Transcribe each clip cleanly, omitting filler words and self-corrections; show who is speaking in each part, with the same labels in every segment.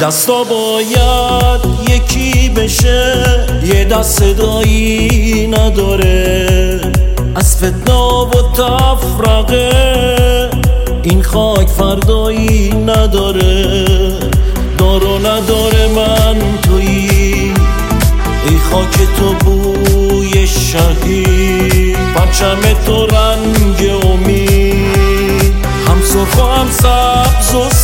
Speaker 1: دستا باید یکی بشه، یه دست صدایی نداره. از فتنه و تفرقه این خاک فردایی نداره. دار و نداره من تویی، ای خاک تو بوی شهید، پرچم تو رنگ امید، هم سرخ و هم سبز و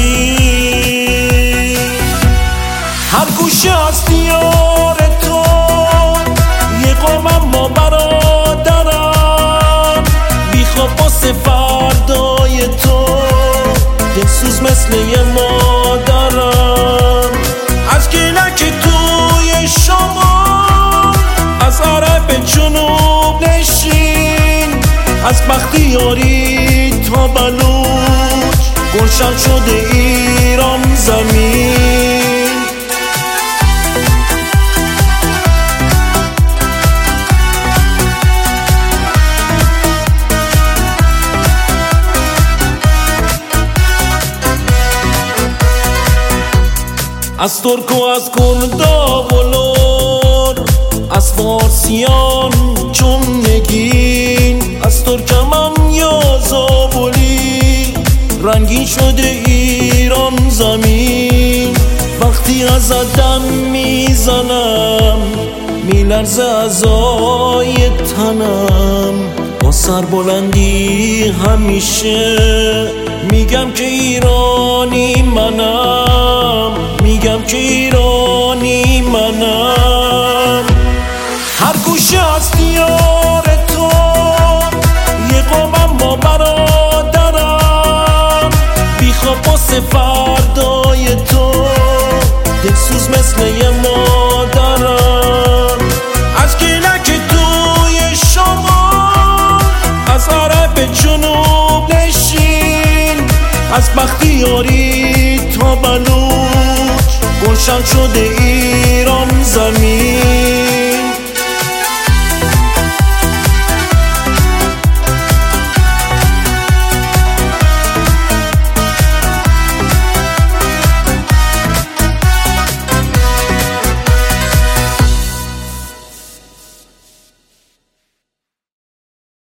Speaker 1: سفید. هر گوشه از دیار تو یه قومم ما برادرم، بیخواب واسه فردای تو، دلسوز مثل یه مادرم. از گیلک توی شمال، از عرب جنوب نشین، از بختیاری تا بلوچ، گلشن شده ایران زمین. از ترک و از کردا و لور، از فارسیان چون نگین، از ترکمن یا زابلی، رنگین شده ایران زمین. وقتی ازت دم میزنم میلرزه اعضای تنم، با سربلندی همیشه میگم که ایرانی منم، میگم که ایرانی منم. هر گوشه از دیار تو یه قومم ما برادرم، بیخواب واسه فردای تو، دلسوز مثل یه مادرم. از گیلک توی شمال، از عرب جنوب نشین، از بختیاری تا بلوچ، گلشن شده